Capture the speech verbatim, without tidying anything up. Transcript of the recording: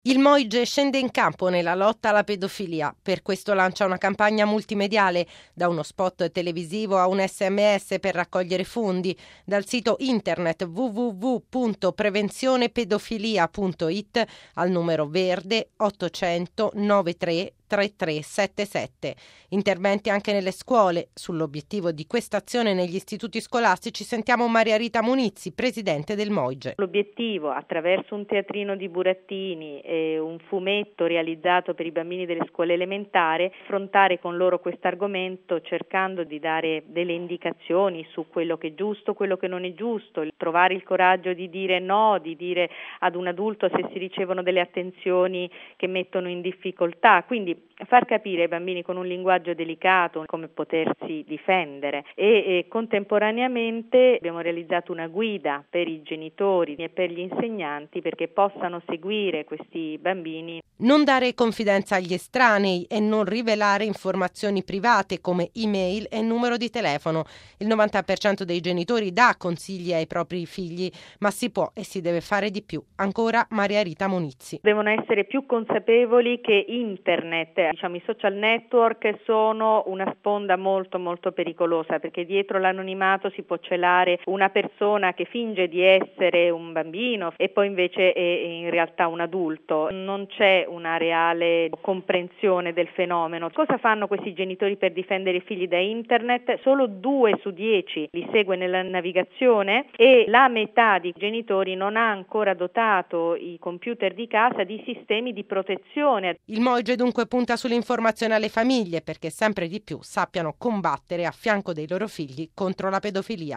Il Moige scende in campo nella lotta alla pedofilia. Per questo lancia una campagna multimediale, da uno spot televisivo a un sms per raccogliere fondi, dal sito internet w w w punto prevenzione pedofilia punto i t al numero verde ottocento novantatré trentatré settantasette. Interventi anche nelle scuole. Sull'obiettivo di questa azione negli istituti scolastici sentiamo Maria Rita Munizzi, presidente del Moige. L'obiettivo, attraverso un teatrino di burattini e un fumetto realizzato per i bambini delle scuole elementari, affrontare con loro questo argomento cercando di dare delle indicazioni su quello che è giusto, quello che non è giusto, trovare il coraggio di dire no, di dire ad un adulto se si ricevono delle attenzioni che mettono in difficoltà. Quindi far capire ai bambini con un linguaggio delicato come potersi difendere e, e contemporaneamente abbiamo realizzato una guida per i genitori e per gli insegnanti perché possano seguire questi bambini. Non dare confidenza agli estranei e non rivelare informazioni private come email e numero di telefono. Il novanta per cento dei genitori dà consigli ai propri figli, ma si può e si deve fare di più. Ancora Maria Rita Munizzi. Devono essere più consapevoli che internet, diciamo i social network sono una sponda molto molto pericolosa perché dietro l'anonimato si può celare una persona che finge di essere un bambino e poi invece è in realtà un adulto. Non c'è una reale comprensione del fenomeno. Cosa fanno questi genitori per difendere i figli da internet? Solo due su dieci li segue nella navigazione e la metà dei genitori non ha ancora dotato i computer di casa di sistemi di protezione. Il Moige dunque punta sull'informazione alle famiglie perché sempre di più sappiano combattere a fianco dei loro figli contro la pedofilia.